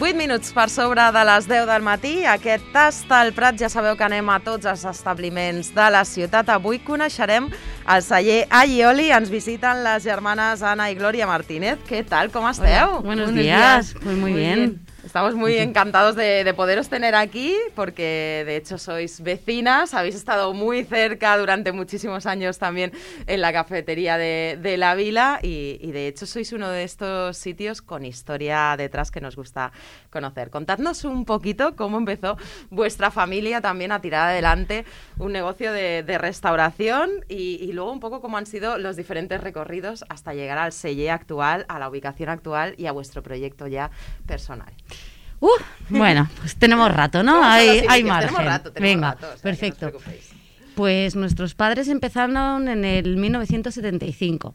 8 minuts per sobre de les 10 del matí. Aquest tast al Prat, ja sabeu que anem a tots els establiments de la ciutat. Avui coneixerem el celler Aioli. Ens visiten les germanes Ana i Gloria Martínez. ¿Qué tal? ¿Cómo esteu? Buenos días. Pues muy bien. Estamos muy encantados de poderos tener aquí porque de hecho sois vecinas, habéis estado muy cerca durante muchísimos años también en la cafetería de la Vila y de hecho sois uno de estos sitios con historia detrás que nos gusta conocer. Contadnos un poquito cómo empezó vuestra familia también a tirar adelante un negocio de restauración y luego un poco cómo han sido los diferentes recorridos hasta llegar al celler actual, a la ubicación actual y a vuestro proyecto ya personal. Bueno, pues tenemos rato, ¿no? Hay margen. Tenemos Venga, rato, o sea, perfecto. no os preocupéis. Pues nuestros padres empezaron en el 1975.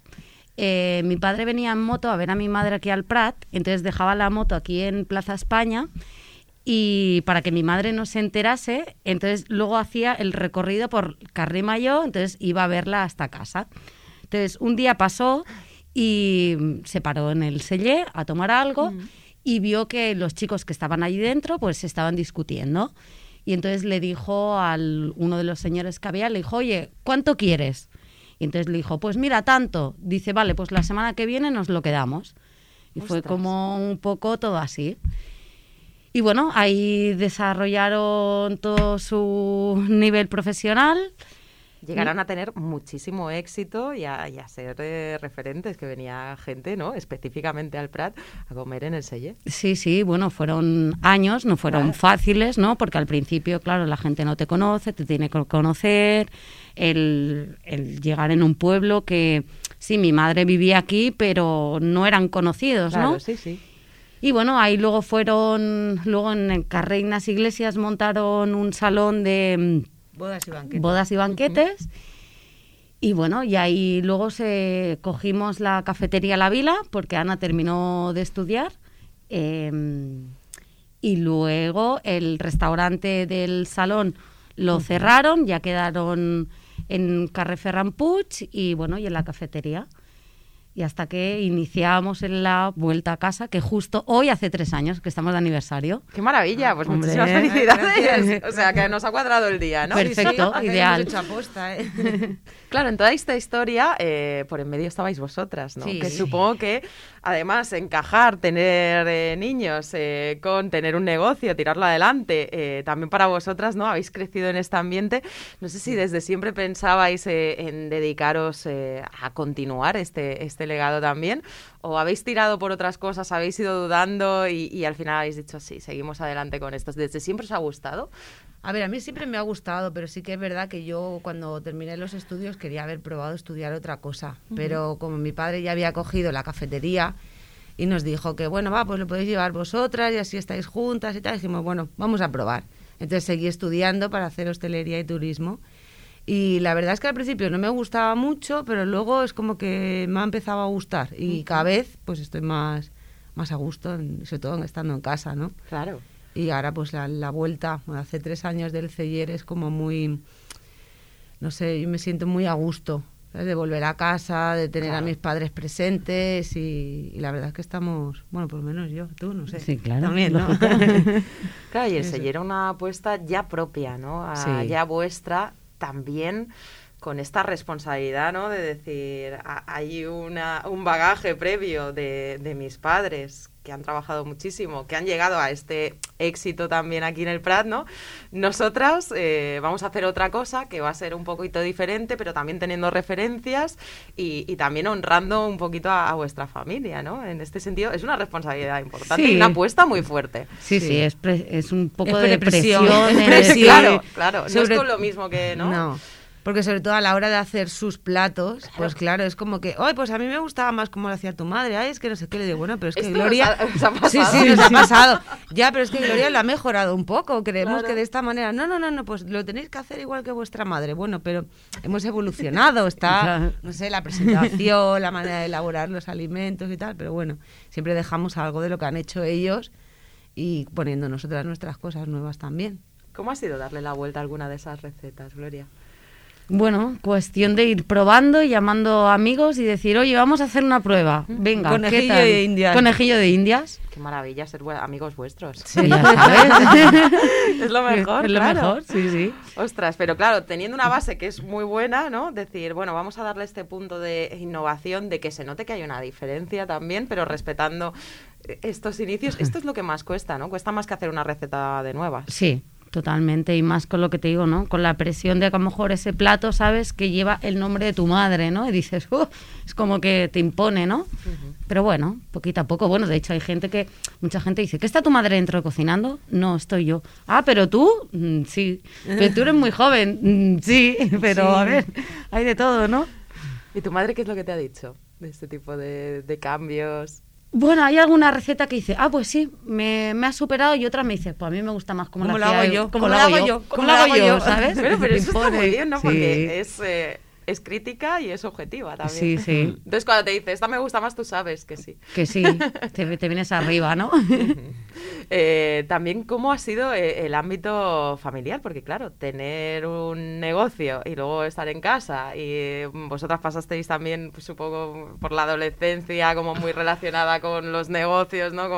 Mi padre venía en moto a ver a mi madre aquí al Prat, entonces dejaba la moto aquí en Plaza España y para que mi madre no se enterase, entonces luego hacía el recorrido por Carrer Major, entonces iba a verla hasta casa. Entonces un día pasó y se paró en el celler a tomar algo y vio que los chicos que estaban allí dentro pues estaban discutiendo. Y entonces le dijo a uno de los señores que había, le dijo, oye, ¿cuánto quieres? Y entonces le dijo, pues mira, tanto. Dice, vale, pues la semana que viene nos lo quedamos. Y fue como un poco todo así. Y bueno, ahí desarrollaron todo su nivel profesional. Llegaron a tener muchísimo éxito y a ser referentes, que venía gente, ¿no?, específicamente al Prat a comer en el celler. Sí, bueno, fueron años, no fueron fáciles, ¿no? Porque al principio, claro, la gente no te conoce, te tiene que conocer, el llegar en un pueblo que, sí, mi madre vivía aquí, pero no eran conocidos, ¿no? Claro, sí. Y bueno, ahí luego en el Carrer Ignacio Iglesias montaron un salón de bodas y banquetes. Y bueno, y ahí luego cogimos la cafetería La Vila, porque Ana terminó de estudiar. Y luego el restaurante del salón lo cerraron, ya quedaron en Carrer Ferran Puig y bueno, y en la cafetería. Y hasta que iniciamos en la vuelta a casa, que justo hoy hace 3 años que estamos de aniversario. ¡Qué maravilla! Pues Hombre, muchísimas felicidades. O sea, que nos ha cuadrado el día, ¿no? Perfecto, Sí, ideal. hecho aposta, Claro, en toda esta historia, por en medio estabais vosotras, ¿no? Sí. Que supongo que, además, encajar, tener niños, con tener un negocio, tirarlo adelante, también para vosotras, ¿no? Habéis crecido en este ambiente. No sé si desde siempre pensabais en dedicaros a continuar este legado también, o habéis tirado por otras cosas, habéis ido dudando y al final habéis dicho, sí, seguimos adelante con esto. ¿Desde siempre os ha gustado? A ver, a mí siempre me ha gustado, pero sí que es verdad que yo cuando terminé los estudios quería haber probado estudiar otra cosa. Pero como mi padre ya había cogido la cafetería y nos dijo que, bueno, pues lo podéis llevar vosotras y así estáis juntas y tal, dijimos, bueno, vamos a probar. Entonces seguí estudiando para hacer hostelería y turismo. Y la verdad es que al principio no me gustaba mucho, pero luego es como que me ha empezado a gustar. Y cada vez pues estoy más a gusto, sobre todo estando en casa, ¿no? Claro. Y ahora pues la vuelta, hace 3 años del celler es como muy, no sé, yo me siento muy a gusto, ¿sabes? De volver a casa, de tener a mis padres presentes y la verdad es que estamos, bueno, por lo menos yo, tú, no sé. Sí, claro. También, ¿no? Claro, y el celler era una apuesta ya propia, ¿no? Sí. Ya vuestra, también con esta responsabilidad, ¿no? De decir, hay un bagaje previo de mis padres que han trabajado muchísimo, que han llegado a este éxito también aquí en el Prat, ¿no? Nosotras vamos a hacer otra cosa que va a ser un poquito diferente, pero también teniendo referencias y también honrando un poquito a vuestra familia, ¿no? En este sentido, es una responsabilidad importante y una apuesta muy fuerte. Sí, es un poco Es de presión. presión. Claro, no Sobre- es con lo mismo que, ¿no? No, porque sobre todo a la hora de hacer sus platos, pues claro, es como que, ay, pues a mí me gustaba más como lo hacía tu madre, ay, es que no sé qué, le digo, bueno, pero es que Esto Gloria... os ha pasado. Sí, nos ha pasado. Ya, pero es que Gloria lo ha mejorado un poco, creemos Claro. que de esta manera, no, pues lo tenéis que hacer igual que vuestra madre. Bueno, pero hemos evolucionado, está, Claro. no sé, la presentación, la manera de elaborar los alimentos y tal, pero bueno, siempre dejamos algo de lo que han hecho ellos y poniendo nosotras nuestras cosas nuevas también. ¿Cómo ha sido darle la vuelta a alguna de esas recetas, Gloria? Bueno, cuestión de ir probando y llamando amigos y decir, oye, vamos a hacer una prueba. Venga, Conejillo ¿qué tal? de Indias. Conejillo de Indias. Qué maravilla ser amigos vuestros. Sí, ya sabes. Es lo mejor, Es lo claro. mejor, sí. Ostras, pero claro, teniendo una base que es muy buena, ¿no? Decir, bueno, vamos a darle este punto de innovación, de que se note que hay una diferencia también, pero respetando estos inicios. Esto es lo que más cuesta, ¿no? Cuesta más que hacer una receta de nuevas. Sí, totalmente. Y más con lo que te digo, ¿no? Con la presión de que a lo mejor ese plato, sabes, que lleva el nombre de tu madre, ¿no? Y dices, es como que te impone, ¿no? Pero bueno, poquito a poco. Bueno, de hecho hay mucha gente dice, ¿qué está tu madre dentro cocinando? No, estoy yo. Ah, pero tú, sí. Pero tú eres muy joven, sí. Pero Sí. a ver, hay de todo, ¿no? ¿Y tu madre qué es lo que te ha dicho de este tipo de cambios? Bueno, hay alguna receta que dice, pues sí, me ha superado, y otra me dice, pues a mí me gusta más como ¿Cómo la lo hago hacía yo? ¿Cómo lo hago yo? ¿Cómo lo hago yo? ¿Sabes? Pero eso está muy Impone. bien, ¿no? Sí. Porque es crítica y es objetiva también. Sí. Entonces cuando te dice, esta me gusta más, tú sabes que sí. Que sí, te vienes arriba, ¿no? También cómo ha sido el ámbito familiar, porque claro, tener un negocio y luego estar en casa, y vosotras pasasteis también, pues, supongo, por la adolescencia como muy relacionada con los negocios, ¿no?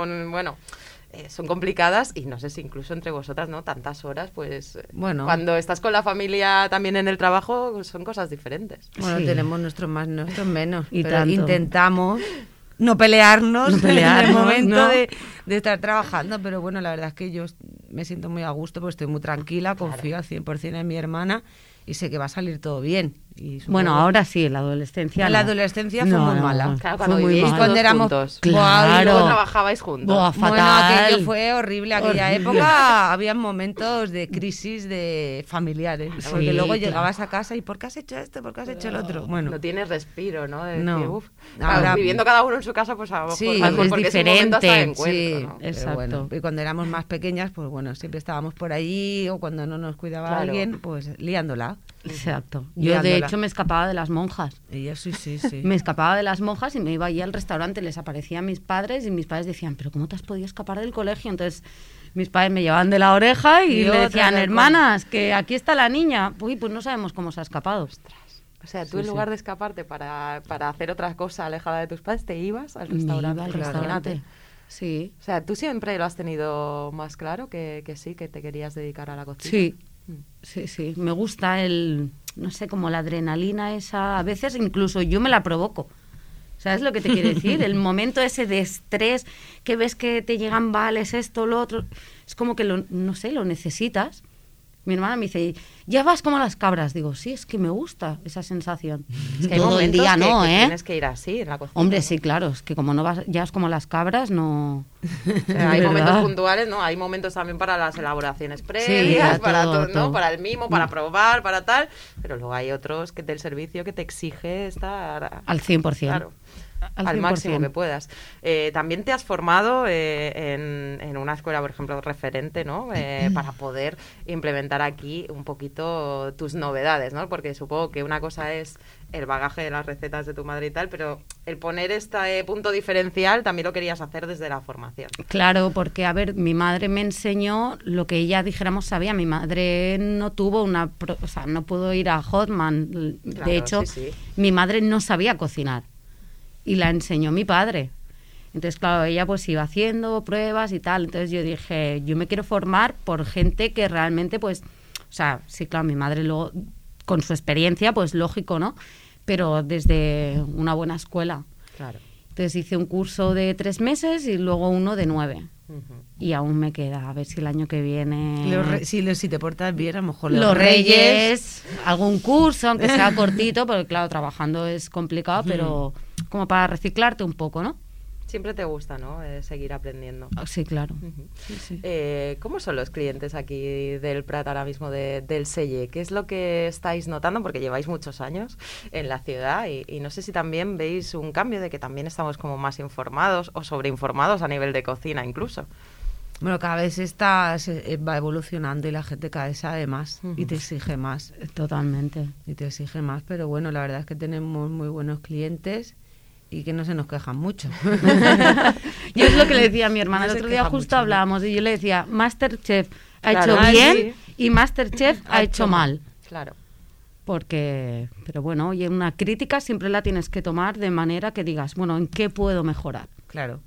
Son complicadas, y no sé si incluso entre vosotras, ¿no? Tantas horas, pues Bueno. cuando estás con la familia también en el trabajo, son cosas diferentes. Bueno, Sí. tenemos nuestros más, nuestros menos. Y pero tanto. intentamos no pelearnos, No pelearnos, en el momento ¿no? de estar trabajando, pero bueno, la verdad es que yo me siento muy a gusto, porque estoy muy tranquila, confío al 100% en mi hermana y sé que va a salir todo bien. Y supongo- Bueno, ahora sí, en la adolescencia. La no. adolescencia fue muy mala. Claro, fue cuando muy vivíais mal. cuando todos éramos- juntos. Claro. Y luego trabajabais juntos. Buah, Bueno, fatal. aquello fue horrible. Aquella Horrible. época había momentos de crisis de familiares. Sí, Porque luego claro. llegabas a casa y ¿por qué has hecho esto? ¿Por qué has hecho el otro? Bueno, No tienes respiro, ¿no? De No. decir, uf. Ahora- Claro, viviendo cada uno en su casa, pues a lo mejor, Sí, a lo mejor es porque es un momento hasta de diferente. encuentro, sí, ¿no? pero Exacto. bueno. Y cuando éramos más pequeñas, pues bueno, siempre estábamos por allí, o cuando no nos cuidaba Claro. alguien, pues liándola. Exacto. Yo, de Liándola. hecho, me escapaba de las monjas. Y yo sí. Me escapaba de las monjas y me iba allí al restaurante, les aparecían mis padres y mis padres decían, ¿pero cómo te has podido escapar del colegio? Entonces mis padres me llevaban de la oreja y Y me otra decían, vez, hermanas, que aquí está la niña. Uy, pues no sabemos cómo se ha escapado. O sea, tú Sí, en sí. lugar de escaparte para hacer otra cosa alejada de tus padres, te ibas al Me restaurante. iba al claro. restaurante. Sí, O sea, tú siempre lo has tenido más claro que sí, que te querías dedicar a la cocina. sí, Mm. sí. Me gusta no sé, como la adrenalina esa. A veces incluso yo me la provoco. ¿Sabes lo que te quiero decir? El momento ese de estrés, que ves que te llegan vales, esto, lo otro. Es como que, no sé, lo necesitas. Mi hermana me dice, ya vas como las cabras. Digo, sí, es que me gusta esa sensación. Es que hay Todo el momentos día que, no, que ¿eh? tienes que ir así en la cocina. Hombre, ¿no? sí, claro, es que como no vas, ya es como las cabras, no... O sea, hay De momentos verdad. puntuales, ¿no? Hay momentos también para las elaboraciones previas, para para todo, ¿no? todo. Para el mimo, para probar, para tal. Pero luego hay otros que del servicio que te exige estar Al 100%. Claro. Al Al 100%. máximo que puedas. También te has formado en una escuela, por ejemplo, referente, ¿no? Para poder implementar aquí un poquito tus novedades, ¿no? Porque supongo que una cosa es el bagaje de las recetas de tu madre y tal, pero el poner este punto diferencial también lo querías hacer desde la formación. Claro, porque, a ver, mi madre me enseñó lo que ella, dijéramos, sabía. Mi madre no tuvo o sea, no pudo ir a Hotman. Claro, De hecho, sí, sí. mi madre no sabía cocinar y la enseñó mi padre. Entonces, claro, ella pues iba haciendo pruebas y tal. Entonces yo dije, yo me quiero formar por gente que realmente, pues, o sea, sí, claro, mi madre luego, con su experiencia, pues lógico, ¿no? Pero desde una buena escuela. Claro. Entonces hice un curso de 3 meses y luego uno de 9. Y aún me queda, a ver si el año que viene... Si te portas bien, a lo mejor los Reyes, algún curso, aunque sea cortito, porque claro, trabajando es complicado, pero como para reciclarte un poco, ¿no? Siempre te gusta, ¿no? Seguir aprendiendo. Sí, claro. Ujú. Sí, sí. ¿Cómo son los clientes aquí del Prat ahora mismo del Selle? ¿Qué es lo que estáis notando? Porque lleváis muchos años en la ciudad y no sé si también veis un cambio de que también estamos como más informados o sobreinformados a nivel de cocina incluso. Bueno, cada vez va evolucionando y la gente cada vez sabe más y te exige más. Totalmente. Pero bueno, la verdad es que tenemos muy buenos clientes y que no se nos quejan mucho. Yo es lo que le decía a mi hermana. No El se otro día queja justo mucho, ¿no? hablábamos y yo le decía, Masterchef ha Claro. hecho Ah, bien sí. y Masterchef ha hecho mal. Claro. Pero bueno, oye, una crítica siempre la tienes que tomar de manera que digas, bueno, ¿en qué puedo mejorar? Claro.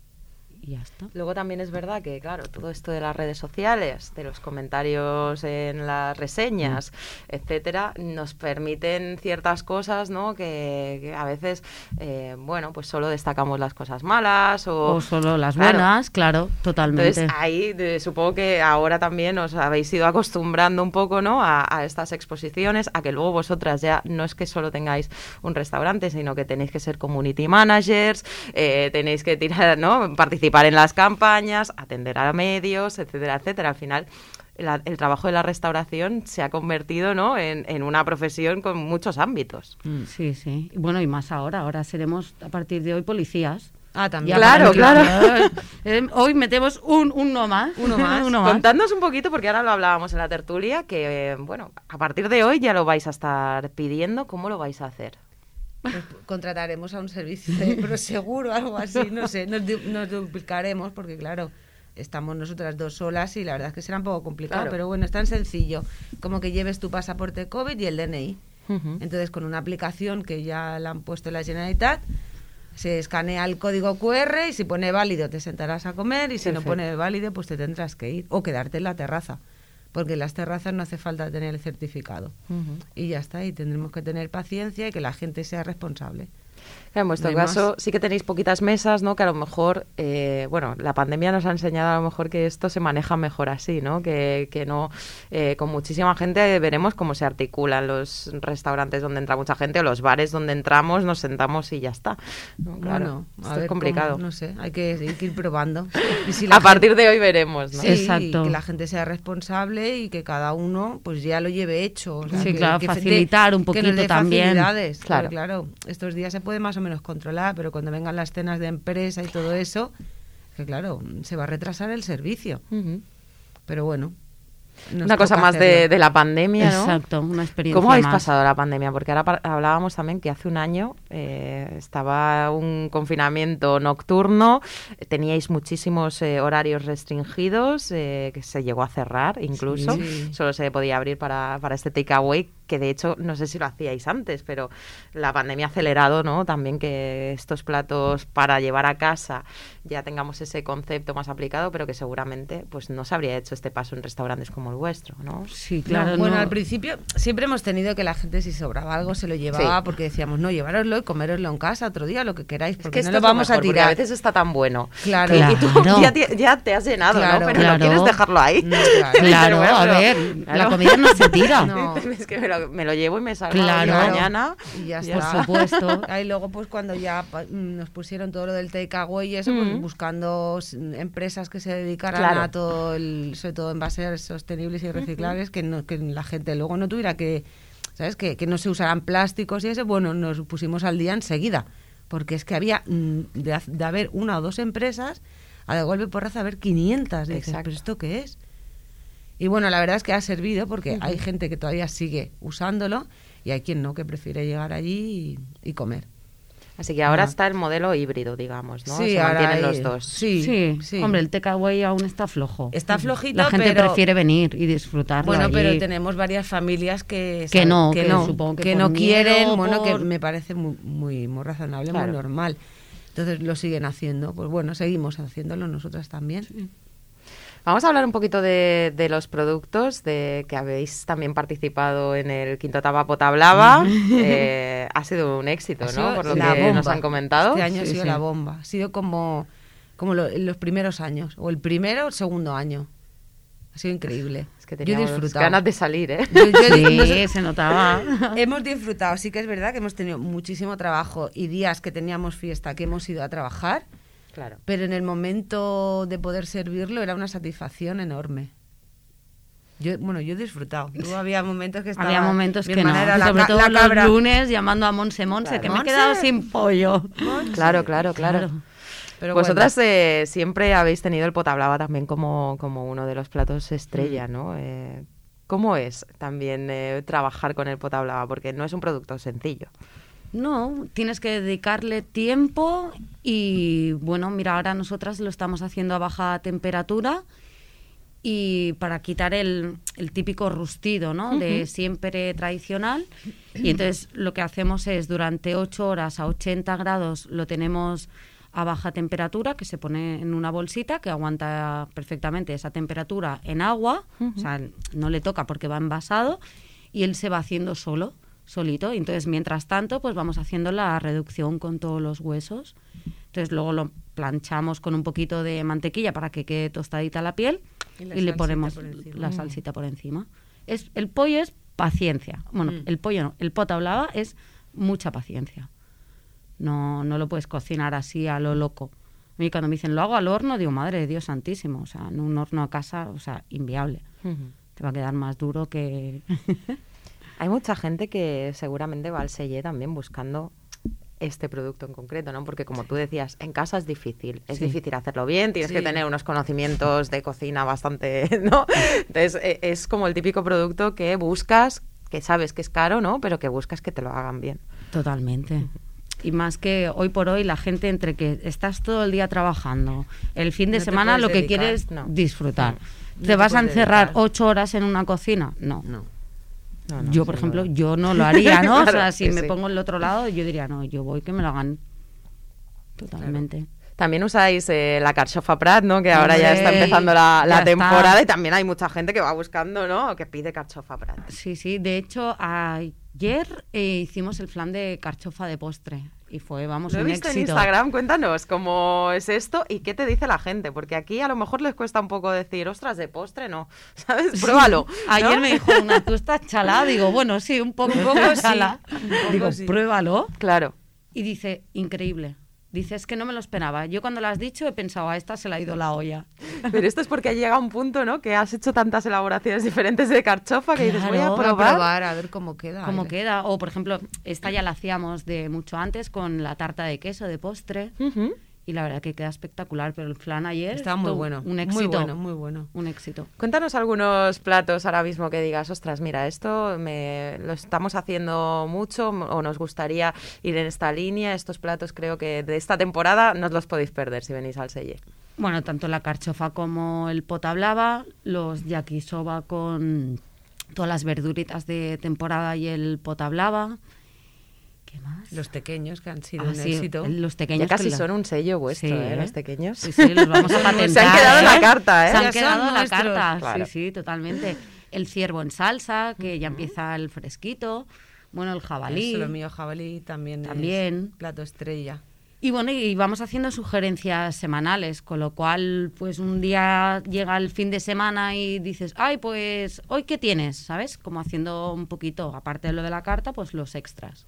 Y ya está. Luego también es verdad que, claro, todo esto de las redes sociales, de los comentarios en las reseñas, etcétera, nos permiten ciertas cosas, ¿no? Que a veces, bueno, pues solo destacamos las cosas malas o solo las buenas, claro, totalmente. Entonces, ahí supongo que ahora también os habéis ido acostumbrando un poco, ¿no? A estas exposiciones, a que luego vosotras ya no es que solo tengáis un restaurante, sino que tenéis que ser community managers, tenéis que tirar, ¿no? Participar en las campañas, atender a medios, etcétera, etcétera. Al final, el trabajo de la restauración se ha convertido, ¿no? en una profesión con muchos ámbitos. Sí, sí. Bueno, y más ahora seremos a partir de hoy policías. Ah, también. Claro, claro. Hoy metemos uno más. Uno más. Contadnos un poquito, porque ahora lo hablábamos en la tertulia, que, bueno, a partir de hoy ya lo vais a estar pidiendo. ¿Cómo lo vais a hacer? Pues contrataremos a un servicio de Proseguro, algo así, no sé, nos duplicaremos porque claro, estamos nosotras dos solas y la verdad es que será un poco complicado, claro. Pero bueno, es tan sencillo como que lleves tu pasaporte COVID y el DNI. Entonces con una aplicación que ya la han puesto en la Generalitat, se escanea el código QR y si pone válido te sentarás a comer y si no pone válido pues te tendrás que ir o quedarte en la terraza. Porque en las terrazas no hace falta tener el certificado. Y ya está, y tendremos que tener paciencia y que la gente sea responsable. En vuestro caso sí que tenéis poquitas mesas, ¿no? Que a lo mejor, bueno, la pandemia nos ha enseñado a lo mejor que esto se maneja mejor así, ¿no? Que no, con muchísima gente veremos cómo se articulan los restaurantes donde entra mucha gente o los bares donde entramos, nos sentamos y ya está. ¿No? Claro, bueno, esto es complicado. Cómo, no sé, hay que ir probando. Y si a partir de hoy veremos, ¿no? Sí, exacto. Que la gente sea responsable y que cada uno pues ya lo lleve hecho. O sea, sí, claro, facilitar un poquito que nos dé también. Facilidades. Claro, estos días se puede más o menos controlar, pero cuando vengan las cenas de empresa y todo eso, que claro, se va a retrasar el servicio. Pero bueno. Una cosa más de la pandemia, ¿no? Exacto, una experiencia ¿Cómo habéis más. pasado la pandemia? Porque ahora hablábamos también que hace un año estaba un confinamiento nocturno, teníais muchísimos horarios restringidos, que se llegó a cerrar incluso, solo se podía abrir para este takeaway, que de hecho no sé si lo hacíais antes, pero la pandemia ha acelerado, ¿no? También que estos platos para llevar a casa ya tengamos ese concepto más aplicado, pero que seguramente pues no se habría hecho este paso en restaurantes como el vuestro, ¿no? Sí, claro. No, bueno, al principio siempre hemos tenido que la gente si sobraba algo se lo llevaba, porque decíamos, no, llevároslo y coméroslo en casa otro día, lo que queráis, porque es que no lo vamos a tirar. A veces está tan bueno. Claro. Y tú ya te has llenado, ¿no? Pero no quieres dejarlo ahí. No, claro, bueno, a ver, la comida no se tira. No. Es que me lo llevo y me salgo mañana. Y ya está. Por supuesto. Ahí luego, pues cuando ya nos pusieron todo lo del takeaway y eso, pues, buscando empresas que se dedicaran a todo, sobre todo envases sostenibles y reciclables, que la gente luego no tuviera que, ¿sabes? Que no se usaran plásticos y eso. Bueno, nos pusimos al día enseguida, porque es que había, de haber una o dos empresas, a de golpe porrazo haber 500. Dices, ¿pero esto qué es? Y bueno, la verdad es que ha servido porque hay gente que todavía sigue usándolo y hay quien no, que prefiere llegar allí y comer. Así que ahora está el modelo híbrido, digamos, ¿no? Sí, se mantienen los dos. Sí. Hombre, el takeaway aún está flojo. Está flojito, la gente pero prefiere venir y disfrutarlo. Bueno, allí. Pero tenemos varias familias que supongo que no quieren, bueno, que me parece muy razonable, muy normal. Entonces lo siguen haciendo. Pues bueno, seguimos haciéndolo nosotras también. Sí. Vamos a hablar un poquito de los productos, de que habéis también participado en el Quinto Tapa Potablava. Ha sido un éxito, ¿no? Por lo que nos han comentado. Este año ha sido la bomba. Ha sido como los primeros años, o el primero o el segundo año. Ha sido increíble. Es que teníamos ganas de salir, ¿eh? Sí, se notaba. Hemos disfrutado. Sí que es verdad que hemos tenido muchísimo trabajo y días que teníamos fiesta que hemos ido a trabajar. Claro. Pero en el momento de poder servirlo era una satisfacción enorme. Yo he disfrutado. Había momentos que estaba... Había momentos que no. Era sobre todo la los lunes llamando a Monse, claro. Que me he quedado sin pollo. Claro. Pero vosotras siempre habéis tenido el Potablava también como uno de los platos estrella, ¿no? ¿Cómo es también trabajar con el Potablava? Porque no es un producto sencillo. No, tienes que dedicarle tiempo y, bueno, mira, ahora nosotras lo estamos haciendo a baja temperatura y para quitar el típico rustido, ¿no? De siempre tradicional. Y entonces lo que hacemos es durante 8 horas a 80 grados lo tenemos a baja temperatura, que se pone en una bolsita que aguanta perfectamente esa temperatura en agua, o sea, no le toca porque va envasado, y él se va haciendo solito. Y entonces, mientras tanto, pues vamos haciendo la reducción con todos los huesos. Entonces luego lo planchamos con un poquito de mantequilla para que quede tostadita la piel y le ponemos la salsita por encima. El pollo es paciencia. Bueno, el pollo no, el potablava es mucha paciencia. No lo puedes cocinar así a lo loco. A mí cuando me dicen, lo hago al horno, digo, madre de Dios santísimo. O sea, en un horno a casa, o sea, inviable. Te va a quedar más duro que... Hay mucha gente que seguramente va al Cellet también buscando este producto en concreto, ¿no? Porque como tú decías, en casa es difícil. Es difícil hacerlo bien, tienes que tener unos conocimientos de cocina bastante, ¿no? Entonces, es como el típico producto que buscas, que sabes que es caro, ¿no? Pero que buscas que te lo hagan bien. Totalmente. Y más que hoy por hoy la gente, entre que estás todo el día trabajando, el fin de semana lo que quieres es disfrutar. ¿Te vas a encerrar 8 horas en una cocina? No. Yo, por ejemplo, yo no lo haría, ¿no? Claro, o sea, si me pongo al otro lado, yo diría, no, yo voy que me lo hagan totalmente. Claro. También usáis la carxofa Prat, ¿no? Que ahora ya está empezando la temporada y también hay mucha gente que va buscando, ¿no? Que pide carxofa Prat. Sí. De hecho, ayer hicimos el flan de carxofa de postre y fue, vamos, un éxito. Lo he visto en Instagram. Cuéntanos cómo es esto y qué te dice la gente, porque aquí a lo mejor les cuesta un poco decir, ostras, de postre no, ¿sabes? Sí. Pruébalo, ¿no? Ayer me dijo una, ¿tú estás chalá? Digo, bueno, sí, un poco chalá. Digo, pruébalo. Claro. Y dice, increíble. Dice, es que no me lo esperaba. Yo cuando lo has dicho he pensado, a esta se le ha ido la olla. Pero esto es porque ha llegado un punto, ¿no? Que has hecho tantas elaboraciones diferentes de carchofa que dices, voy a probar a ver cómo queda. Cómo queda. O, por ejemplo, esta ya la hacíamos de mucho antes con la tarta de queso de postre. Y la verdad que queda espectacular, pero el flan ayer estaba muy bueno, un éxito, muy bueno. Un éxito. Cuéntanos algunos platos ahora mismo que digas, ostras, mira, esto lo estamos haciendo mucho o nos gustaría ir en esta línea. Estos platos creo que de esta temporada no os los podéis perder si venís al Cellet. Bueno, tanto la carchofa como el potablava, los yakisoba con todas las verduritas de temporada y el potablava. ¿Qué más? Los tequeños, que han sido un éxito. Los tequeños ya casi son un sello vuestro, los tequeños. Sí, los vamos a patentar. Se han quedado en la carta, ¿eh? Se han quedado en la carta, claro. Sí, totalmente. El ciervo en salsa, que ya empieza el fresquito. Bueno, el jabalí. Eso, lo mío jabalí también es plato estrella. Y bueno, y vamos haciendo sugerencias semanales, con lo cual, pues un día llega el fin de semana y dices, ay, pues, ¿hoy qué tienes? ¿Sabes? Como haciendo un poquito, aparte de lo de la carta, pues los extras.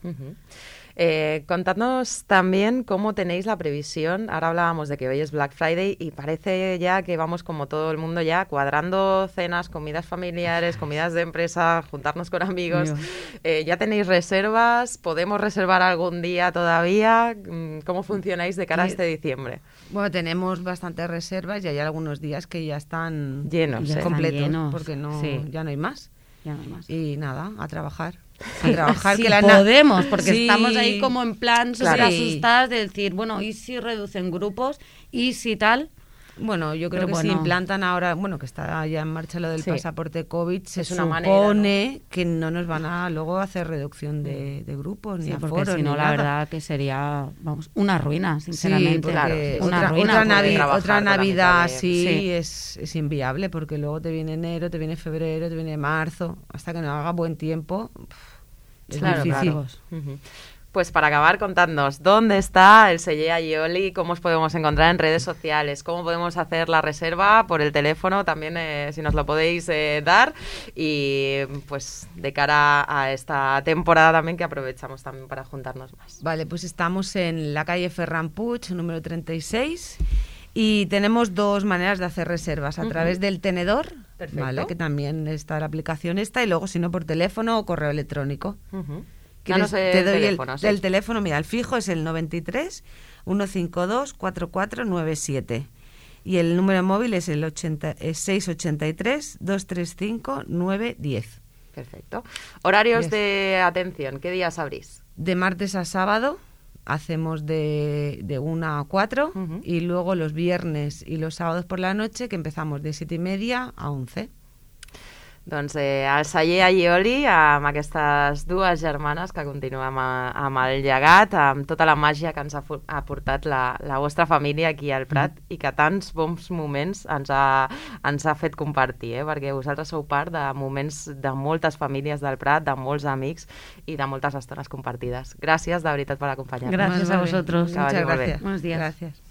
Contadnos también cómo tenéis la previsión. Ahora hablábamos de que hoy es Black Friday y parece ya que vamos como todo el mundo ya cuadrando cenas, comidas familiares, comidas de empresa, juntarnos con amigos. ¿Ya tenéis reservas? ¿Podemos reservar algún día todavía? ¿Cómo funcionáis de cara a este diciembre? Bueno, tenemos bastantes reservas y hay algunos días que ya están llenos, completos, porque ya no hay más. Ya no hay más. Y nada, a trabajar. A trabajar, sí, que podemos, porque estamos ahí como en plan súper claro. asustadas de decir, bueno, ¿y si reducen grupos? ¿Y si tal? Bueno, yo creo que si implantan ahora, bueno, que está ya en marcha lo del pasaporte COVID, se es una supone manera, ¿no? que no nos van a luego hacer reducción de grupos, ni porque aforos, si no, ni la nada. verdad que sería, vamos, una ruina, sinceramente. Sí, claro, una ruina. Otra Navidad así es inviable, porque luego te viene enero, te viene febrero, te viene marzo, hasta que no haga buen tiempo, es difícil. Claro. Pues para acabar, contadnos, ¿dónde está el Cellet Aioli? ¿Cómo os podemos encontrar en redes sociales? ¿Cómo podemos hacer la reserva por el teléfono? También si nos lo podéis dar. Y pues de cara a esta temporada también, que aprovechamos también para juntarnos más. Vale, pues estamos en la calle Ferran Puig, número 36. Y tenemos dos maneras de hacer reservas. A través del tenedor, ¿vale? Que también está la aplicación esta. Y luego, si no, por teléfono o correo electrónico. Te doy el teléfono, mira, el fijo es el 93 152 4497 y el número móvil es el 683 235 910. Perfecto. Horarios de atención, ¿qué días abrís? De martes a sábado, hacemos de 1 a 4 y luego los viernes y los sábados por la noche, que empezamos de 7:30 a 11. Doncs al celler Aioli, amb aquestes dues germanes que continuem amb el llegat, amb tota la màgia que ens ha portat la vostra família aquí al Prat i que tants bons moments ens ha fet compartir, perquè vosaltres sou part de moments de moltes famílies del Prat, de molts amics i de moltes estones compartides. Gràcies de veritat per acompanyar-nos. Gracias a vosotros. Muchas gracias. Buenos días. Gracias.